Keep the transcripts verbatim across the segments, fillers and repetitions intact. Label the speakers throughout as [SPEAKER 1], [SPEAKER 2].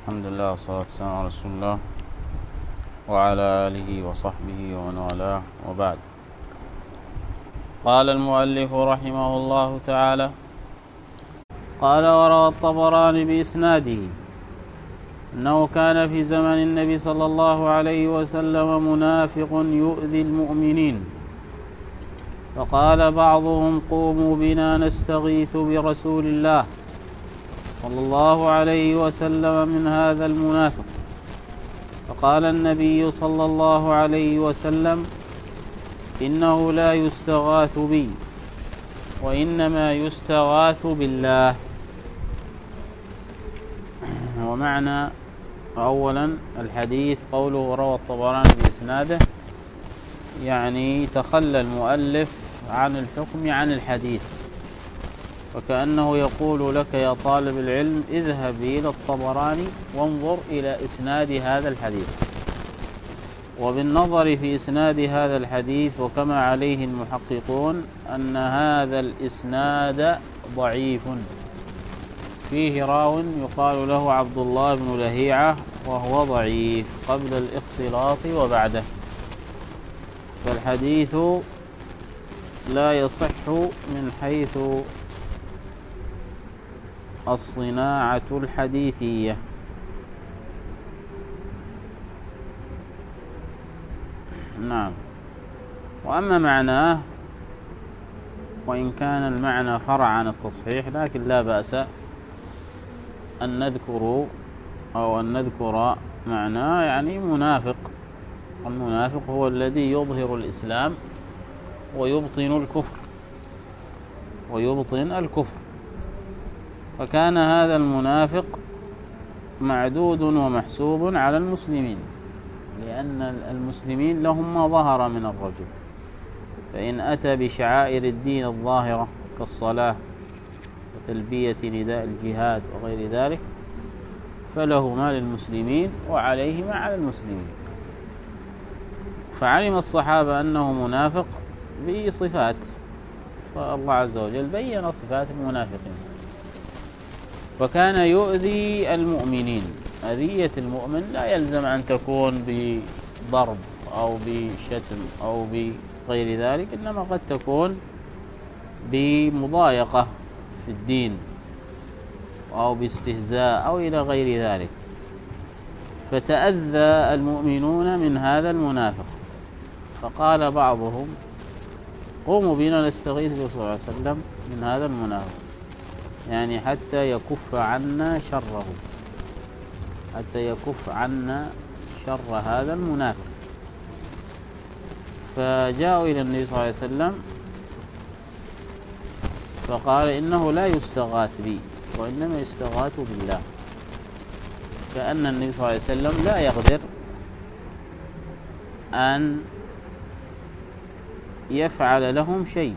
[SPEAKER 1] الحمد لله والصلاة والسلام على رسول الله وعلى آله وصحبه ومن والاه، وبعد. قال المؤلف رحمه الله تعالى: قال: وروى الطبراني بإسناده أنه كان في زمن النبي صلى الله عليه وسلم منافق يؤذي المؤمنين، فقال بعضهم: قوموا بنا نستغيث برسول الله صلى الله عليه وسلم من هذا المنافق. فقال النبي صلى الله عليه وسلم: إنه لا يستغاث بي، وإنما يستغاث بالله. ومعنى أولا الحديث قوله روى الطبراني بإسناده، يعني تخلى المؤلف عن الحكم عن الحديث، وكأنه يقول لك يا طالب العلم: اذهب إلى الطبراني وانظر إلى إسناد هذا الحديث. وبالنظر في إسناد هذا الحديث، وكما عليه المحققون، أن هذا الإسناد ضعيف، فيه راو يقال له عبد الله بن لهيعة، وهو ضعيف قبل الاختلاط وبعده، فالحديث لا يصح من حيث الصناعة الحديثية. نعم. وأما معناه، وإن كان المعنى فرع عن التصحيح، لكن لا بأس أن نذكر أو أن نذكر معناه، يعني منافق. المنافق هو الذي يظهر الإسلام ويبطن الكفر ويبطن الكفر فكان هذا المنافق معدود ومحسوب على المسلمين، لأن المسلمين لهم ما ظهر من الرجل، فإن أتى بشعائر الدين الظاهرة كالصلاة وتلبية نداء الجهاد وغير ذلك فله ما للمسلمين وعليه ما على المسلمين. فعلم الصحابة أنه منافق بصفات، فالله عز وجل بين صفات المنافقين، فكان يؤذي المؤمنين. أذية المؤمن لا يلزم أن تكون بضرب أو بشتم أو بغير ذلك، إنما قد تكون بمضايقة في الدين أو باستهزاء أو إلى غير ذلك. فتأذى المؤمنون من هذا المنافق، فقال بعضهم: قوموا بنا نستغيث بالرسول صلى الله عليه وسلم من هذا المنافق، يعني حتى يكف عنا شره، حتى يكف عنا شر هذا المنافق. فجاءوا إلى النبي صلى الله عليه وسلم فقال: إنه لا يستغاث بي، وإنما يستغاث بالله. كأن النبي صلى الله عليه وسلم لا يقدر أن يفعل لهم شيء،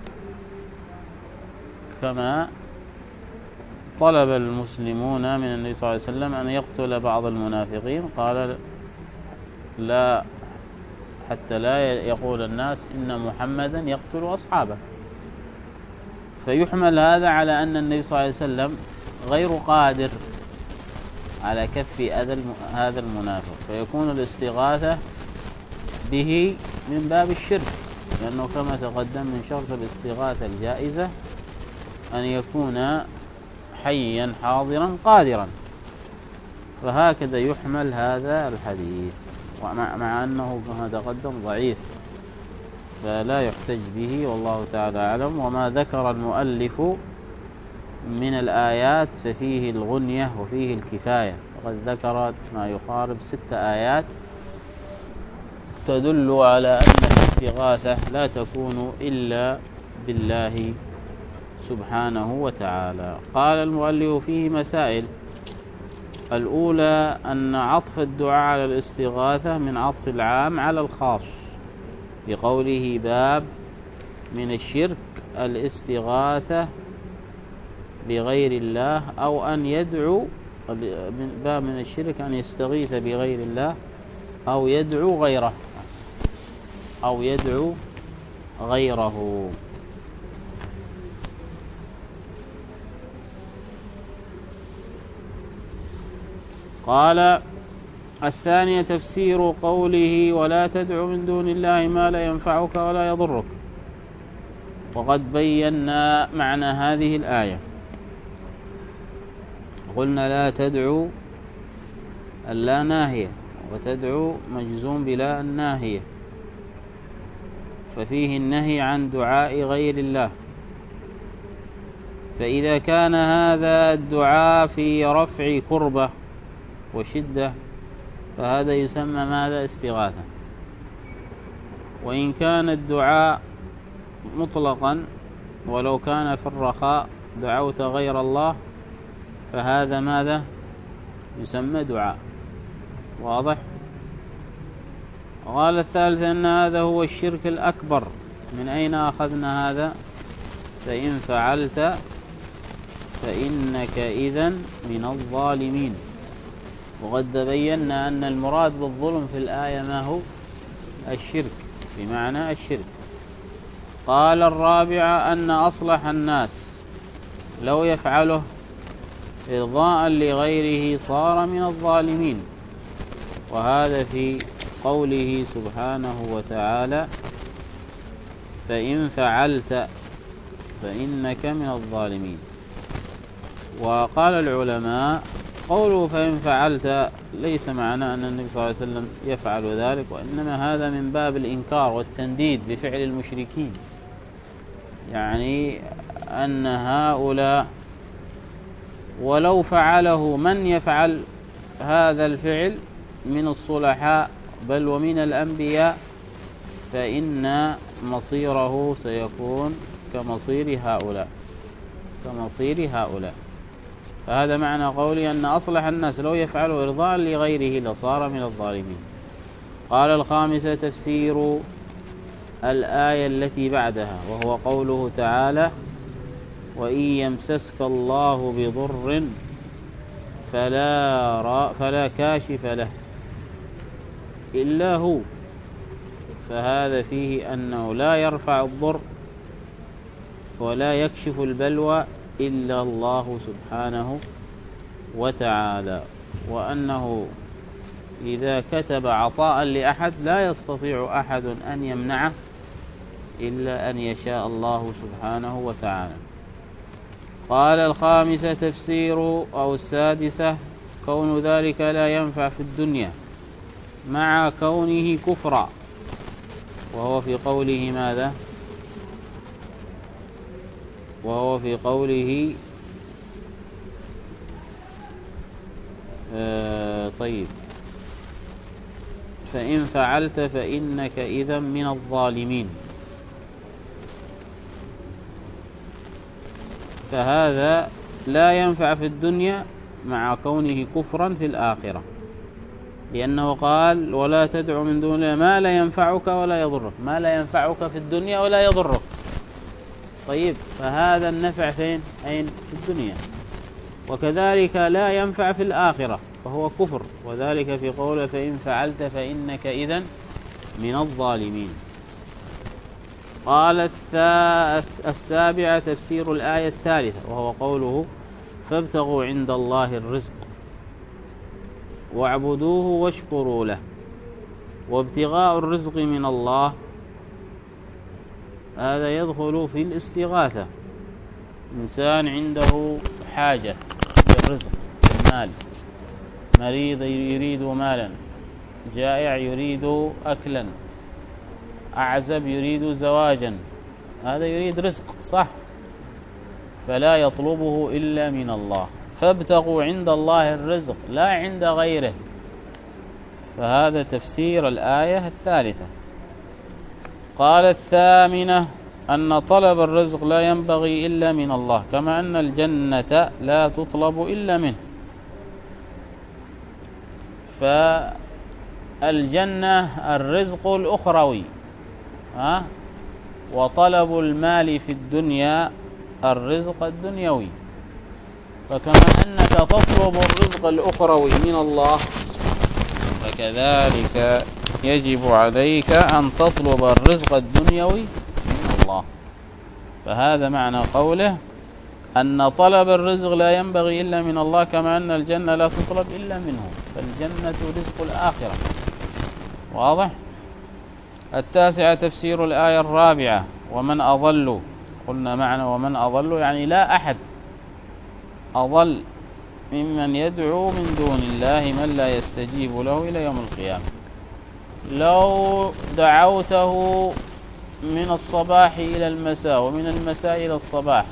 [SPEAKER 1] كما طلب المسلمون من النبي صلى الله عليه وسلم أن يقتل بعض المنافقين، قال: لا، حتى لا يقول الناس إن محمدا يقتل أصحابه. فيحمل هذا على أن النبي صلى الله عليه وسلم غير قادر على كف أذى هذا المنافق، فيكون الاستغاثة به من باب الشرك، لأنه كما تقدم من شرط الاستغاثة الجائزة أن يكون حيا حاضرا قادرا. فهكذا يحمل هذا الحديث، مع أنه كما تقدم ضعيف، فلا يحتج به، والله تعالى أعلم. وما ذكر المؤلف من الآيات ففيه الغنية وفيه الكفاية، وقد ذكر ما يقارب ست آيات تدل على أن الاستغاثة لا تكون إلا بالله سبحانه وتعالى. قال المؤلف: فيه مسائل. الأولى أن عطف الدعاء على الاستغاثة من عطف العام على الخاص، بقوله: باب من الشرك الاستغاثة بغير الله، أو أن يدعو، باب من الشرك أن يستغيث بغير الله أو يدعو غيره أو يدعو غيره. قال الثانية تفسير قوله ولا تدع من دون الله ما لا ينفعك ولا يضرك. وقد بينا معنى هذه الآية، قلنا لا تدعو اللا ناهية، وتدعو مجزوم بلا الناهية، ففيه النهي عن دعاء غير الله. فإذا كان هذا الدعاء في رفع كربة وشدة فهذا يسمى ماذا؟ استغاثة. وإن كان الدعاء مطلقا ولو كان في الرخاء دعوت غير الله فهذا ماذا؟ يسمى دعاء. واضح؟ قال الثالث أن هذا هو الشرك الأكبر. من أين أخذنا هذا؟ فإن فعلت فإنك إذن من الظالمين. وقد بينا أن المراد بالظلم في الآية ما هو؟ الشرك، بمعنى الشرك. قال الرابعة أن أصلح الناس لو يفعله إرضاء لغيره صار من الظالمين، وهذا في قوله سبحانه وتعالى فإن فعلت فإنك من الظالمين. وقال العلماء قوله فإن فعلت ليس معناه أن النبي صلى الله عليه وسلم يفعل ذلك، وإنما هذا من باب الإنكار والتنديد بفعل المشركين، يعني أن هؤلاء ولو فعله من يفعل هذا الفعل من الصلحاء بل ومن الأنبياء فإن مصيره سيكون كمصير هؤلاء كمصير هؤلاء فهذا معنى قولي أن أصلح الناس لو يفعلوا إرضاء لغيره لصار من الظالمين. قال الخامسة تفسير الآية التي بعدها، وهو قوله تعالى وإن يمسسك الله بضر فلا, را فلا كاشف له إلا هو، فهذا فيه أنه لا يرفع الضر ولا يكشف البلوى إلا الله سبحانه وتعالى، وأنه إذا كتب عطاء لأحد لا يستطيع أحد أن يمنعه إلا أن يشاء الله سبحانه وتعالى. قال الخامسة تفسير أو السادسة كون ذلك لا ينفع في الدنيا مع كونه كفرا، وهو في قوله ماذا؟ وهو في قوله آه طيب فإن فعلت فإنك إذا من الظالمين، فهذا لا ينفع في الدنيا مع كونه كفرا في الآخرة، لأنه قال ولا تدع من دون الله ما لا ينفعك ولا يضرك، ما لا ينفعك في الدنيا ولا يضرك. طيب فهذا النفع فين؟ أين؟ في الدنيا. وكذلك لا ينفع في الآخرة فهو كفر، وذلك في قوله فإن فعلت فإنك إذن من الظالمين. قال السابعة تفسير الآية الثالثة، وهو قوله فابتغوا عند الله الرزق واعبدوه واشكروا له. وابتغاء الرزق من الله هذا يدخل في الاستغاثة. إنسان عنده حاجة في الرزق في المال، مريض يريد مالا، جائع يريد أكلا، أعزب يريد زواجا، هذا يريد رزق صح، فلا يطلبه إلا من الله. فابتغوا عند الله الرزق لا عند غيره، فهذا تفسير الآية الثالثة. قال الثامنة أن طلب الرزق لا ينبغي إلا من الله، كما أن الجنة لا تطلب إلا منه. فالجنة الرزق الأخروي، ها؟ وطلب المال في الدنيا الرزق الدنيوي. فكما أنك تطلب الرزق الأخروي من الله فكذلك يجب عليك أن تطلب الرزق الدنيوي من الله. فهذا معنى قوله أن طلب الرزق لا ينبغي إلا من الله، كما أن الجنة لا تطلب إلا منه، فالجنة رزق الآخرة. واضح؟ التاسعة تفسير الآية الرابعة: ومن أضل. قلنا معنى ومن أضل يعني لا أحد أضل ممن يدعو من دون الله من لا يستجيب له إلى يوم القيامة. لو دعوته من الصباح إلى المساء ومن المساء إلى الصباح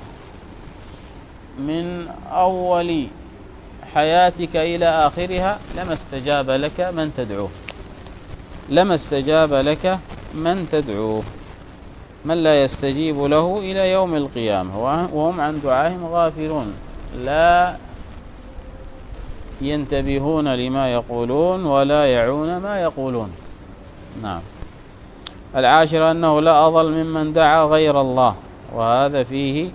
[SPEAKER 1] من أول حياتك إلى آخرها لما استجاب لك من تدعوه، لما استجاب لك من تدعوه، من لا يستجيب له إلى يوم القيامة، وهم عن دعائهم غافلون، لا ينتبهون لما يقولون ولا يعون ما يقولون. نعم. العاشرة أنه لا أضل ممن دعا غير الله، وهذا فيه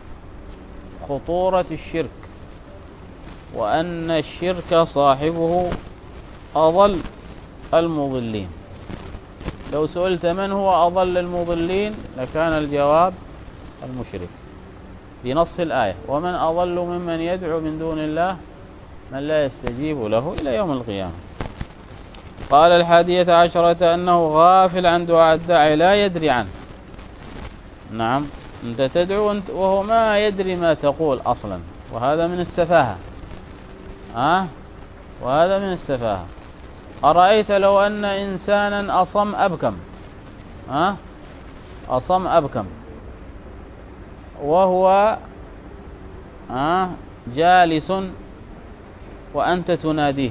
[SPEAKER 1] خطورة الشرك، وأن الشرك صاحبه أضل المضلين. لو سئلت من هو أضل المضلين لكان الجواب المشرك بنص الآية: ومن أضل ممن يدعو من دون الله من لا يستجيب له إلى يوم القيامة. قال الحادية عشرة أنه غافل عن دعاء الداعي لا يدري عنه. نعم، أنت تدعو وهو ما يدري ما تقول أصلا، وهذا من السفاهة. أه؟ وهذا من السفاهة. أرأيت لو أن إنسانا أصم أبكم، أه؟ أصم أبكم وهو أه؟ جالس وأنت تناديه،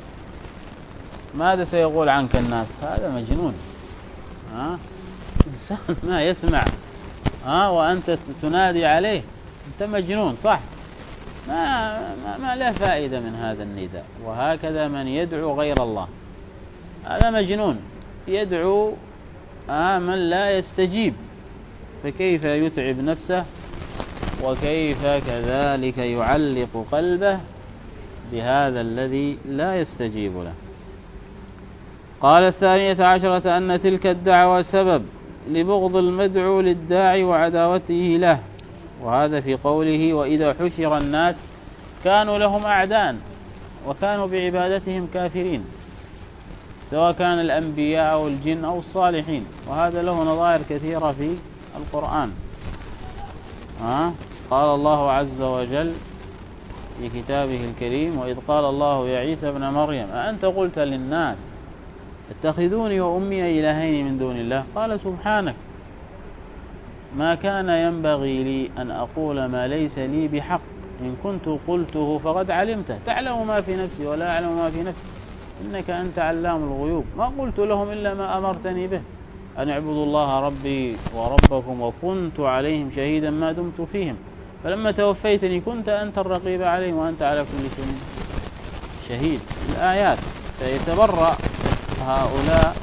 [SPEAKER 1] ماذا سيقول عنك الناس؟ هذا مجنون. أه؟ إنسان ما يسمع أه؟ وأنت تنادي عليه، أنت مجنون، صح؟ ما, ما, ما لا فائدة من هذا النداء. وهكذا من يدعو غير الله هذا مجنون، يدعو آه من لا يستجيب، فكيف يتعب نفسه وكيف كذلك يعلق قلبه بهذا الذي لا يستجيب له. قال الثانية عشرة أن تلك الدعوة سبب لبغض المدعو للداعي وعداوته له، وهذا في قوله: وإذا حشر الناس كانوا لهم أعداء وكانوا بعبادتهم كافرين، سواء كان الأنبياء أو الجن أو الصالحين. وهذا له نظائر كثيرة في القرآن. أه؟ قال الله عز وجل في كتابه الكريم: وإذ قال الله يا عيسى ابن مريم أأنت قلت للناس اتخذوني وأمي إلهين من دون الله؟ قال سبحانك ما كان ينبغي لي أن أقول ما ليس لي بحق، إن كنت قلته فقد علمته، تعلم ما في نفسي ولا أعلم ما في نفسي، إنك أنت علام الغيوب، ما قلت لهم إلا ما أمرتني به، أن اعبدوا الله ربي وربكم وكنت عليهم شهيدا ما دمت فيهم، فلما توفيتني كنت أنت الرقيب عليهم وأنت على كل شيء شهيد. الآيات. فيتبرأ هؤلاء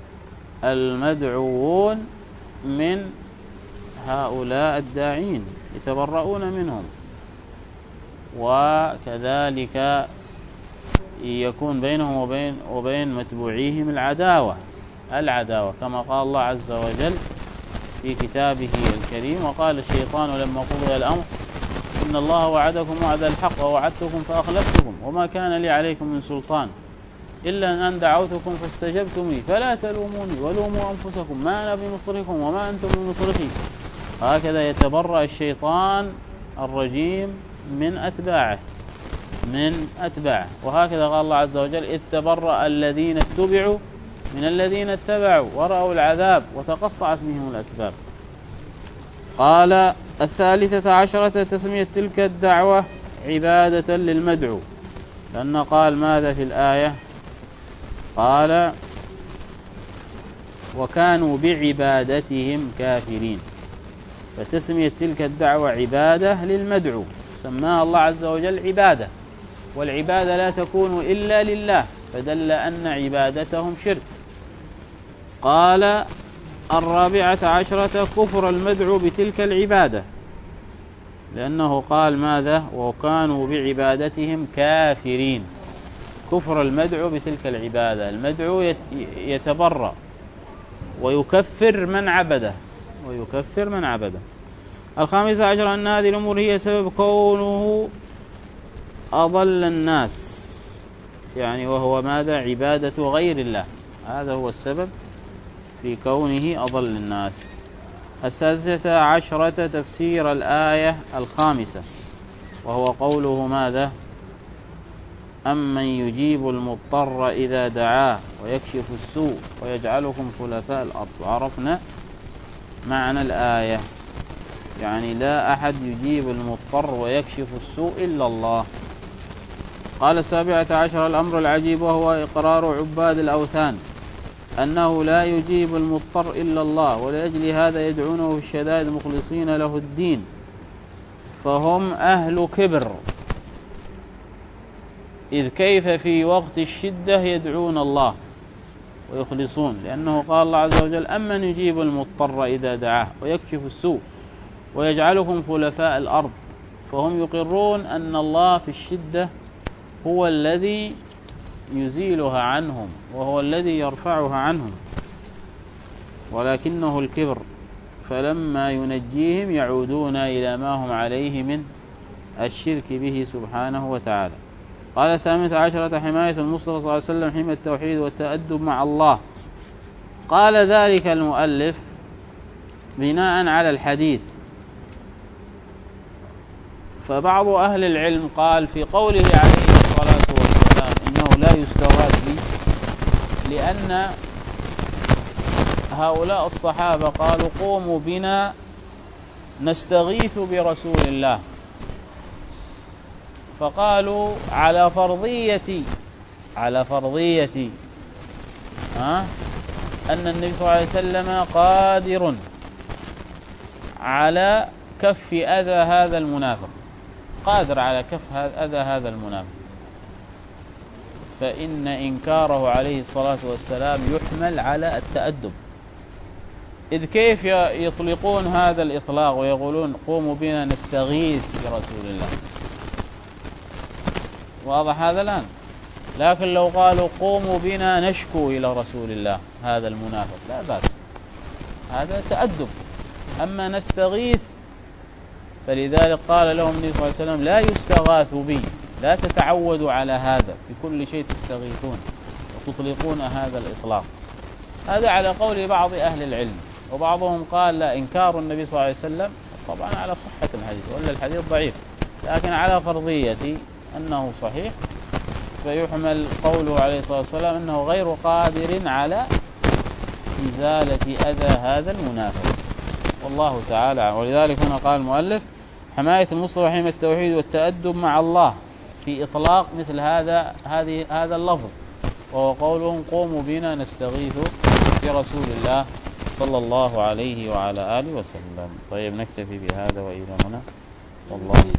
[SPEAKER 1] المدعوون من هؤلاء الداعين، يتبرؤون منهم، وكذلك يكون بينهم وبين وبين متبوعيهم العداوة العداوة كما قال الله عز وجل في كتابه الكريم: وقال الشيطان لما قضي الأمر إن الله وعدكم وعد الحق ووعدتكم فأخلفتكم وما كان لي عليكم من سلطان إلا أن دعوتكم فاستجبتم لي فلا تلوموني ولوموا أنفسكم ما أنا بمصرخكم وما أنتم بمصرخي. هكذا يتبرأ الشيطان الرجيم من أتباعه من أتباعه وهكذا قال الله عز وجل: إذ تبرأ الذين اتبعوا من الذين اتبعوا ورأوا العذاب وتقطعت بهم الأسباب. قال الثالثة عشرة تسمية تلك الدعوة عبادة للمدعو، لأن قال ماذا في الآية؟ قال: وكانوا بعبادتهم كافرين، فتسمية تلك الدعوة عبادة للمدعو، سماها الله عز وجل عبادة، والعبادة لا تكون إلا لله، فدل أن عبادتهم شرك. قال الرابعة عشرة كفر المدعو بتلك العبادة، لأنه قال ماذا؟ وكانوا بعبادتهم كافرين، كفر المدعو بتلك العبادة. المدعو يتبرأ ويكفر من عبده ويكفر من عبده. الخامسة عشر أن هذه الأمور هي سبب كونه أضل الناس، يعني وهو ماذا؟ عبادة غير الله، هذا هو السبب في كونه أضل الناس. السادسة عشرة تفسير الآية الخامسة، وهو قوله ماذا؟ أمن يجيب المضطر إذا دعاه ويكشف السوء ويجعلكم خلفاء الأرض. وعرفنا معنى الآية، يعني لا أحد يجيب المضطر ويكشف السوء إلا الله. قال السابعة عشر الأمر العجيب، وهو إقرار عباد الأوثان أنه لا يجيب المضطر إلا الله، ولأجل هذا يدعونه في الشدائد مخلصين له الدين، فهم أهل كبر، إذ كيف في وقت الشدة يدعون الله ويخلصون، لأنه قال الله عز وجل أمن يجيب المضطر إذا دعاه ويكشف السوء ويجعلكم خلفاء الأرض، فهم يقرون أن الله في الشدة هو الذي يزيلها عنهم وهو الذي يرفعها عنهم، ولكنه الكبر، فلما ينجيهم يعودون إلى ما هم عليه من الشرك به سبحانه وتعالى. قال الثامنة عشرة حماية المصطفى صلى الله عليه وسلم حمى التوحيد والتأدب مع الله. قال ذلك المؤلف بناء على الحديث، فبعض أهل العلم قال في قوله عليه الصلاة والسلام إنه لا يستغاث به، لأن هؤلاء الصحابة قالوا قوموا بنا نستغيث برسول الله، فقالوا على فرضية على فرضية ها أن النبي صلى الله عليه وسلم قادر على كف أذى هذا المنافق، قادر على كف أذى هذا المنافق، فإن إنكاره عليه الصلاة والسلام يحمل على التأدب، إذ كيف يطلقون هذا الإطلاق ويقولون قوموا بنا نستغيث برسول الله؟ واضح هذا الآن؟ لكن لو قالوا قوموا بنا نشكو إلى رسول الله هذا المنافق لا بأس، هذا تأدب. أما نستغيث فلذلك قال لهم النبي صلى الله عليه وسلم لا يستغاث بي، لا تتعودوا على هذا، بكل شيء تستغيثون وتطلقون هذا الإطلاق. هذا على قول بعض أهل العلم، وبعضهم قال لا، إنكار النبي صلى الله عليه وسلم طبعا على صحة الحديث، ولا الحديث ضعيف، لكن على فرضية أنه صحيح، فيحمل قوله عليه الصلاة والسلام أنه غير قادر على إزالة أذى هذا المنافق، والله تعالى. ولذلك هنا قال المؤلف حماية المصطفى حمى التوحيد والتأدب مع الله في إطلاق مثل هذا هذه هذا اللفظ، وهو قولهم قوموا بنا نستغيث برسول الله صلى الله عليه وعلى آله وسلم. طيب نكتفي بهذا وإلى هنا، والله